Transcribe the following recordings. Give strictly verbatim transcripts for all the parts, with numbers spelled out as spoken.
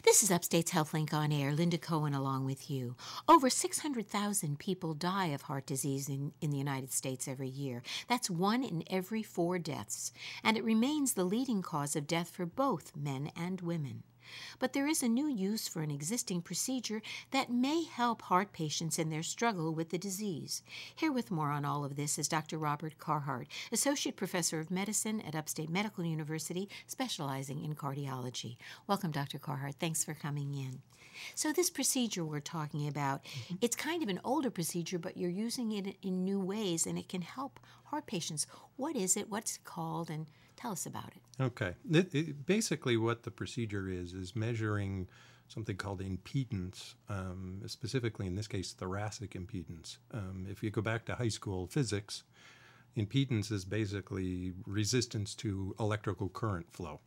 This is Upstate's HealthLink on Air. Linda Cohen along with you. Over six hundred thousand people die of heart disease in, in the United States every year. That's one in every four deaths, and it remains the leading cause of death for both men and women. But there is a new use for an existing procedure that may help heart patients in their struggle with the disease. Here with more on all of this is Doctor Robert Carhart, Associate Professor of Medicine at Upstate Medical University, specializing in cardiology. Welcome, Doctor Carhart. Thanks for coming in. So this procedure we're talking about, mm-hmm. it's kind of an older procedure, but you're using it in new ways, and it can help heart patients. What is it? What's it called? And tell us about it. Okay. It, it, basically what the procedure is, is measuring something called impedance, um, specifically in this case, thoracic impedance. Um, if you go back to high school physics, impedance is basically resistance to electrical current flow.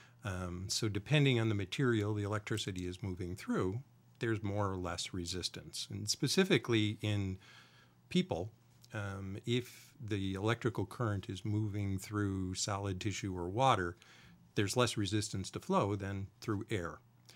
Um, so depending on the material the electricity is moving through, there's more or less resistance. And specifically in people, um, if the electrical current is moving through solid tissue or water, there's less resistance to flow than through air.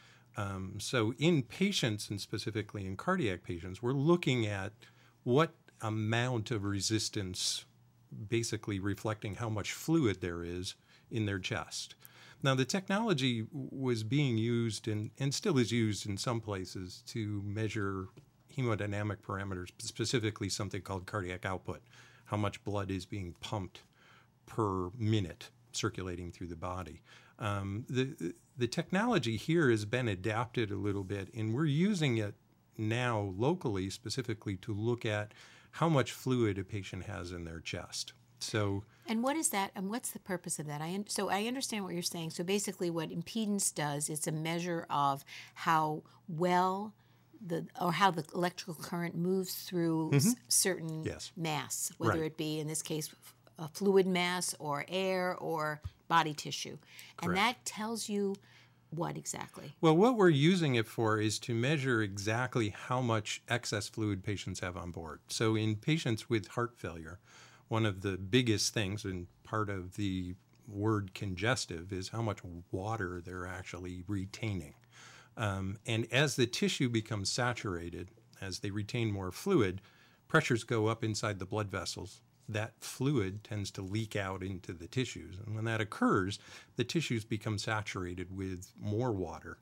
Um, so in patients, and specifically in cardiac patients, we're looking at what amount of resistance, basically reflecting how much fluid there is in their chest. Now, the technology was being used and, and still is used in some places to measure hemodynamic parameters, specifically something called cardiac output, how much blood is being pumped per minute circulating through the body. Um, the, the technology here has been adapted a little bit, and we're using it now locally specifically to look at how much fluid a patient has in their chest. So, and what is that, and what's the purpose of that? I un- so I understand what you're saying. So basically what impedance does, it's a measure of how well the or how the electrical current moves through mm-hmm. s- certain yes. mass, whether right. it be, in this case, a fluid mass or air or body tissue. Correct. And that tells you what exactly? Well, what we're using it for is to measure exactly how much excess fluid patients have on board. So in patients with heart failure, one of the biggest things, and part of the word congestive, is how much water they're actually retaining. Um, and as the tissue becomes saturated, as they retain more fluid, pressures go up inside the blood vessels. That fluid tends to leak out into the tissues. And when that occurs, the tissues become saturated with more water.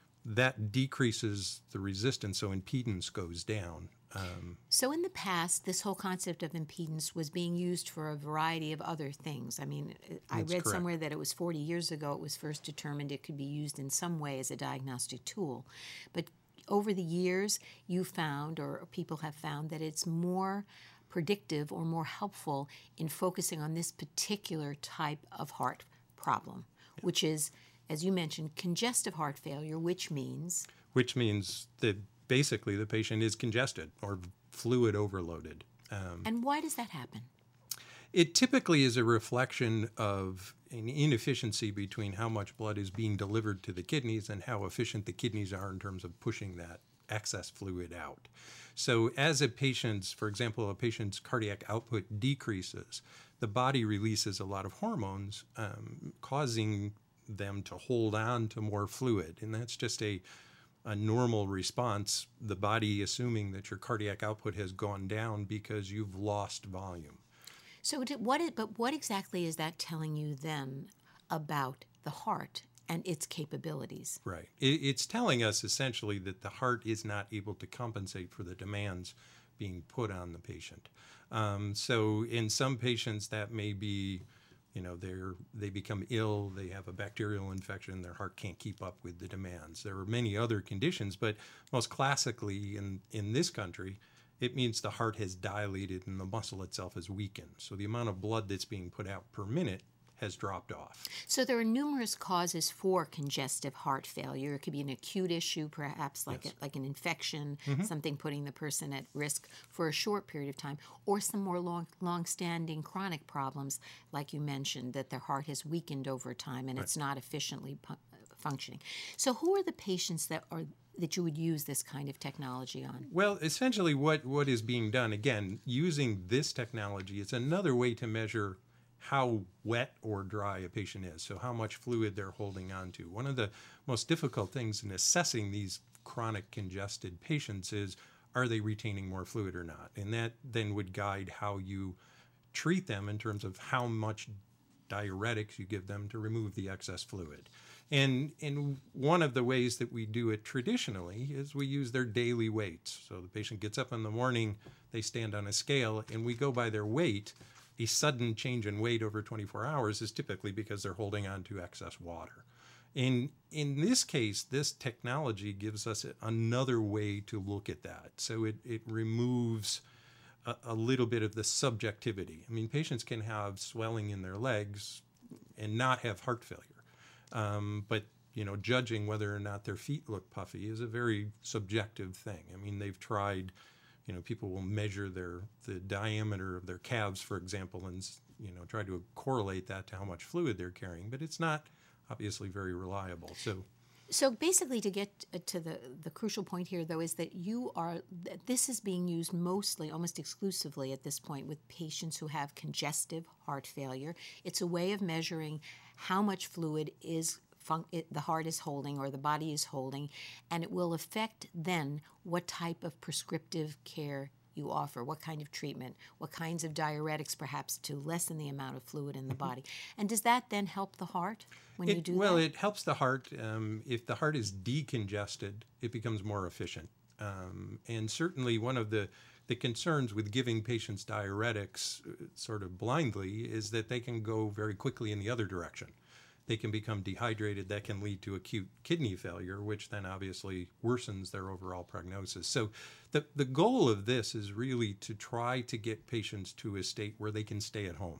That decreases the resistance, so impedance goes down. Um, so in the past, this whole concept of impedance was being used for a variety of other things. I mean, I read correct. somewhere that it was forty years ago it was first determined it could be used in some way as a diagnostic tool. But over the years, you found, or people have found, that it's more predictive or more helpful in focusing on this particular type of heart problem, yeah. which is, as you mentioned, congestive heart failure, which means? Which means that basically the patient is congested or fluid overloaded. Um, and why does that happen? It typically is a reflection of an inefficiency between how much blood is being delivered to the kidneys and how efficient the kidneys are in terms of pushing that excess fluid out. So as a patient's, for example, a patient's cardiac output decreases, the body releases a lot of hormones, um, causing them to hold on to more fluid. And that's just a, a normal response, the body assuming that your cardiac output has gone down because you've lost volume. So what is, but what exactly is that telling you then about the heart and its capabilities? Right. It, it's telling us essentially that the heart is not able to compensate for the demands being put on the patient. Um, so in some patients that may be, you know, they're, they become ill, they have a bacterial infection, their heart can't keep up with the demands. There are many other conditions, but most classically in, in this country, it means the heart has dilated and the muscle itself has weakened. So the amount of blood that's being put out per minute has dropped off. So there are numerous causes for congestive heart failure. It could be an acute issue, perhaps like yes. a, like an infection, mm-hmm. something putting the person at risk for a short period of time, or some more long, long-standing chronic problems, like you mentioned, that their heart has weakened over time and right. it's not efficiently pu- functioning. So who are the patients that are that you would use this kind of technology on? Well, essentially what, what is being done, again, using this technology, is another way to measure how wet or dry a patient is, so how much fluid they're holding on to. One of the most difficult things in assessing these chronic congested patients is, are they retaining more fluid or not? And that then would guide how you treat them in terms of how much diuretics you give them to remove the excess fluid. And, and one of the ways that we do it traditionally is we use their daily weights. So the patient gets up in the morning, they stand on a scale, and we go by their weight. A sudden change in weight over twenty-four hours is typically because they're holding on to excess water. In, in this case, this technology gives us another way to look at that. So it, it removes a, a little bit of the subjectivity. I mean, patients can have swelling in their legs and not have heart failure. Um, but, you know, judging whether or not their feet look puffy is a very subjective thing. I mean, they've tried, you know, people will measure their the diameter of their calves, for example, and, you know, try to correlate that to how much fluid they're carrying. But it's not obviously very reliable. So So basically, to get to the, the crucial point here, though, is that you are, this is being used mostly, almost exclusively at this point, with patients who have congestive heart failure. It's a way of measuring how much fluid is fun- it, the heart is holding or the body is holding, and it will affect then what type of prescriptive care you offer, what kind of treatment, what kinds of diuretics perhaps to lessen the amount of fluid in the body. And does that then help the heart when it, you do well, that? it helps the heart. Um, if the heart is decongested, it becomes more efficient. Um, and certainly one of the, the concerns with giving patients diuretics uh, sort of blindly is that they can go very quickly in the other direction. They can become dehydrated. That can lead to acute kidney failure, which then obviously worsens their overall prognosis. So the, the goal of this is really to try to get patients to a state where they can stay at home.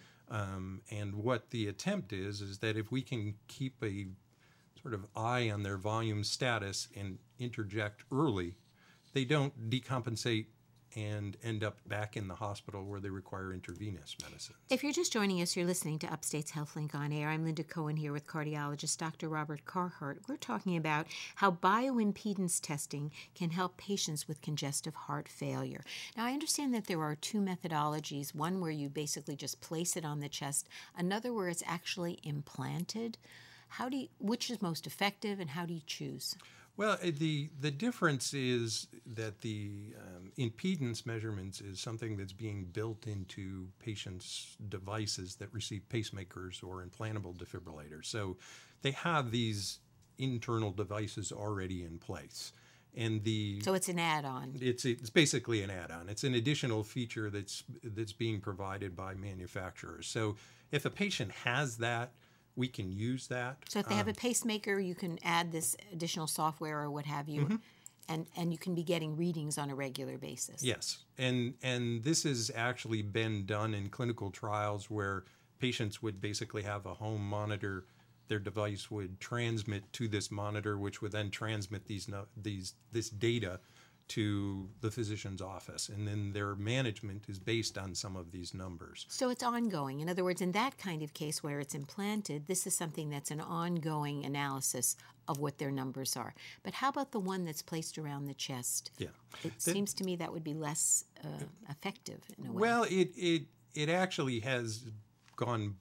Um, and what the attempt is, is that if we can keep a sort of eye on their volume status and interject early, they don't decompensate and end up back in the hospital where they require intravenous medicines. If you're just joining us, you're listening to Upstate's HealthLink on Air. I'm Linda Cohen here with cardiologist Doctor Robert Carhart. We're talking about how bioimpedance testing can help patients with congestive heart failure. Now, I understand that there are two methodologies, one where you basically just place it on the chest, another where it's actually implanted. How do you, which is most effective, and how do you choose? Well, the the difference is that the um, impedance measurements is something that's being built into patients' devices that receive pacemakers or implantable defibrillators. So they have these internal devices already in place. And the So it's an add-on. It's it's basically an add-on. It's an additional feature that's that's being provided by manufacturers. So if a patient has that, we can use that. So if they have Um, a pacemaker, you can add this additional software or what have you, Mm-hmm. and, and you can be getting readings on a regular basis. Yes, and and this has actually been done in clinical trials where patients would basically have a home monitor. Their device would transmit to this monitor, which would then transmit these no, these this data to the physician's office, and then their management is based on some of these numbers. So it's ongoing. In other words, in that kind of case where it's implanted, this is something that's an ongoing analysis of what their numbers are. But how about the one that's placed around the chest? Yeah, It That- seems to me that would be less uh, effective in a way. Well, it it it actually has gone,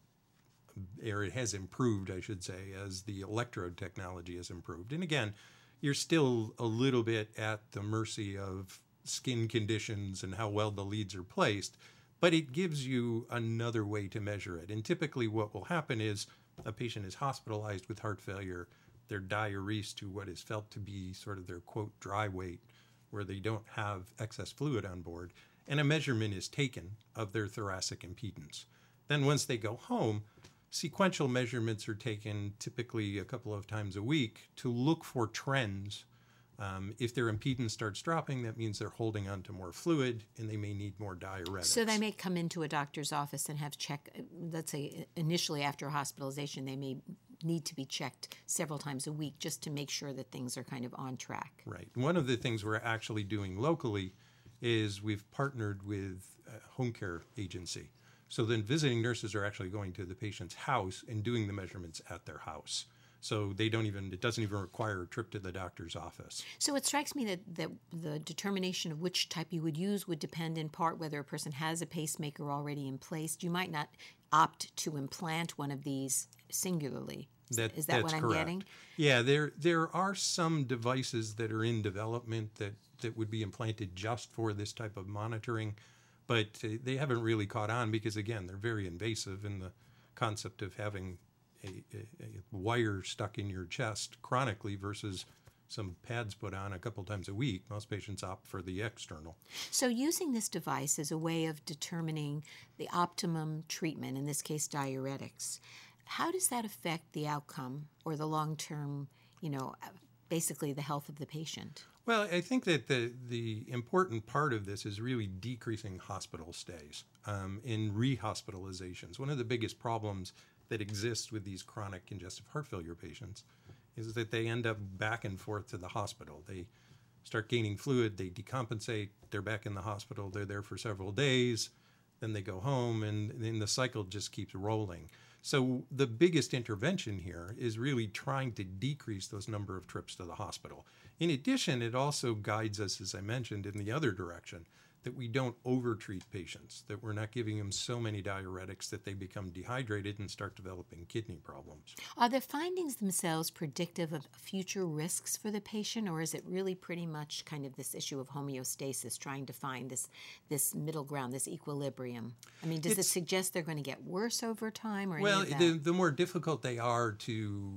or it has improved, I should say, as the electrode technology has improved. And again, you're still a little bit at the mercy of skin conditions and how well the leads are placed, but it gives you another way to measure it. And typically what will happen is a patient is hospitalized with heart failure, they're diuresed to what is felt to be sort of their, quote, dry weight, where they don't have excess fluid on board, and a measurement is taken of their thoracic impedance. Then once they go home, sequential measurements are taken typically a couple of times a week to look for trends. Um, if their impedance starts dropping, that means they're holding on to more fluid and they may need more diuretics. So they may come into a doctor's office and have check, let's say initially after hospitalization, they may need to be checked several times a week just to make sure that things are kind of on track. Right. One of the things we're actually doing locally is we've partnered with a home care agency. So then visiting nurses are actually going to the patient's house and doing the measurements at their house. So they don't even, it doesn't even require a trip to the doctor's office. So it strikes me that, that the determination of which type you would use would depend in part whether a person has a pacemaker already in place. You might not opt to implant one of these singularly. That, Is that that's what I'm correct. getting? Yeah, there there are some devices that are in development that, that would be implanted just for this type of monitoring, but uh, they haven't really caught on because, again, they're very invasive in the concept of having a, a, a wire stuck in your chest chronically versus some pads put on a couple times a week. Most patients opt for the external. So using this device as a way of determining the optimum treatment, in this case diuretics, how does that affect the outcome or the long-term, you know, basically the health of the patient? Well, I think that the, the important part of this is really decreasing hospital stays um, in rehospitalizations. One of the biggest problems that exists with these chronic congestive heart failure patients is that they end up back and forth to the hospital. They start gaining fluid, they decompensate, they're back in the hospital, they're there for several days, then they go home, and then the cycle just keeps rolling. So the biggest intervention here is really trying to decrease those number of trips to the hospital. In addition, it also guides us, as I mentioned, in the other direction, that we don't overtreat patients, that we're not giving them so many diuretics that they become dehydrated and start developing kidney problems. Are the findings themselves predictive of future risks for the patient, or is it really pretty much kind of this issue of homeostasis, trying to find this this middle ground, this equilibrium? I mean, does It's, it suggest they're going to get worse over time, or well, any of the, that? the more difficult they are to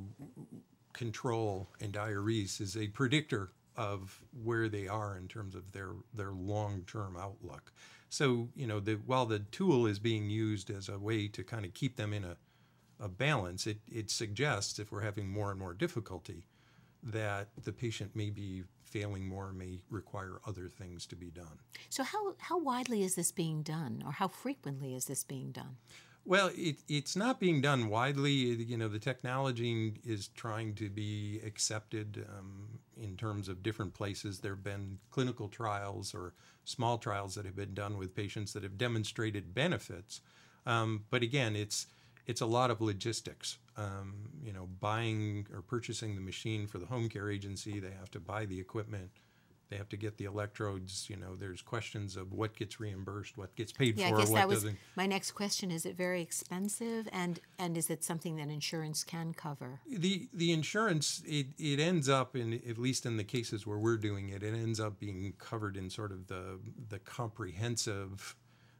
control in diuresis is a predictor of where they are in terms of their, their long-term outlook. So, you know, the, while the tool is being used as a way to kind of keep them in a, a balance, it, it suggests if we're having more and more difficulty that the patient may be failing more, may require other things to be done. So how, how widely is this being done, or how frequently is this being done? Well, it, it's not being done widely. You know, the technology is trying to be accepted um, in terms of different places. There have been clinical trials or small trials that have been done with patients that have demonstrated benefits. Um, but again, it's it's a lot of logistics. Um, you know, buying or purchasing the machine for the home care agency, they have to buy the equipment. They have to get the electrodes. You know, there's questions of what gets reimbursed, what gets paid Yeah, for, I guess what that was doesn't. my next question. Is it very expensive, and, and is it something that insurance can cover? The the insurance, it, it ends up, in at least in the cases where we're doing it, it ends up being covered in sort of the the comprehensive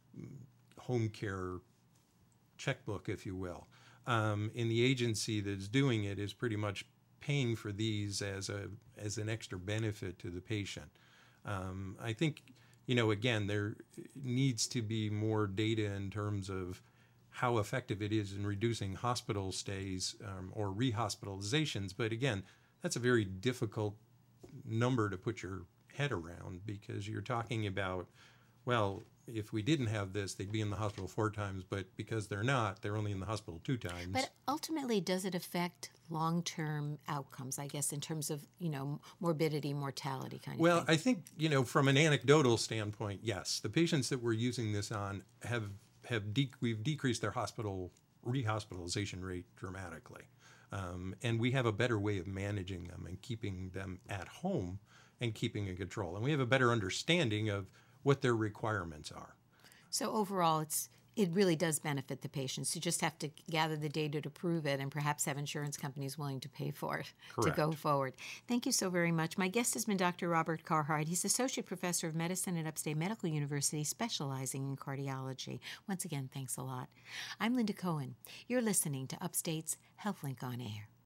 home care checkbook, if you will. Um, and the agency that's doing it is pretty much paying for these as a as an extra benefit to the patient. Um, I think, you know, again, there needs to be more data in terms of how effective it is in reducing hospital stays um, or rehospitalizations. But again, that's a very difficult number to put your head around because you're talking about, well, if we didn't have this, they'd be in the hospital four times, but because they're not, they're only in the hospital two times. But ultimately, does it affect long-term outcomes, I guess, in terms of, you know, morbidity, mortality kind of Well, thing? I think, you know, from an anecdotal standpoint, yes. The patients that we're using this on have, have de- we've decreased their hospital rehospitalization rate dramatically. Um, and we have a better way of managing them and keeping them at home and keeping in control. And we have a better understanding of what their requirements are. So overall, it's it really does benefit the patients. You just have to gather the data to prove it and perhaps have insurance companies willing to pay for it Correct. to go forward. Thank you so very much. My guest has been Doctor Robert Carhart. He's Associate Professor of Medicine at Upstate Medical University, specializing in cardiology. Once again, thanks a lot. I'm Linda Cohen. You're listening to Upstate's HealthLink on Air.